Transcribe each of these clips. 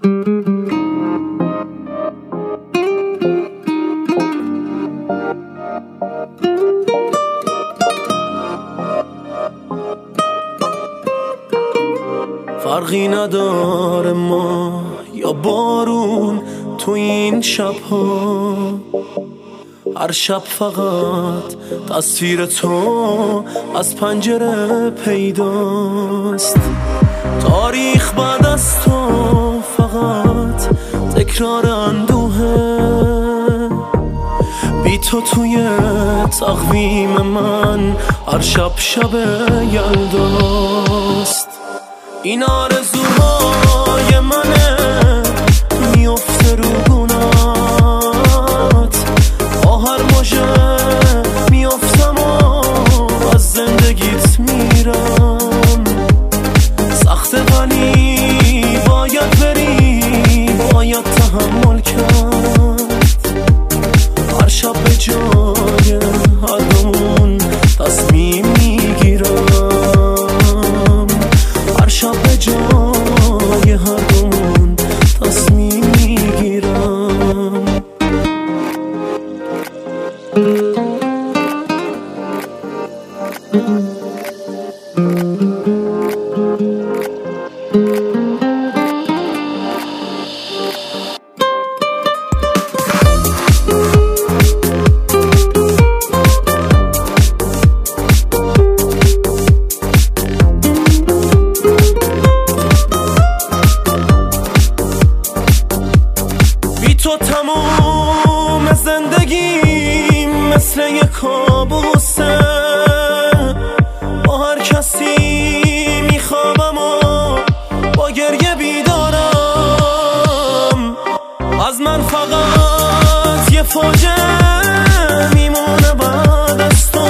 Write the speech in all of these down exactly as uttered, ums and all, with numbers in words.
فرقی نداره ما یا بارون تو این شب‌ها، هر شب فقط تصویر تو از پنجره پیداست. تاریخ بعد از تو فقط تکرار اندوهه، بی تو توی تقویم من هر شب شب یلداست. این آرزوهای منه میفته رو گونات، با هر موجه میفتم و از زندگیت میرم. سخته ولی باید بری، باید تحمل کرد. هر شب به جای هر دومون تصمیم میگیرم، هر شب به جای هر دومون تصمیم میگیرم. تو تموم زندگی مثل یک کابوسه، با هر کسی میخوابم و با گریه بیدارم. از من فقط یه فوجه میمونه بعد از تو،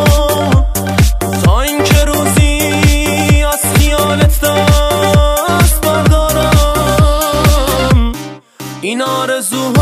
تا اینکه روزی از خیالت دست بردارم. این آرزو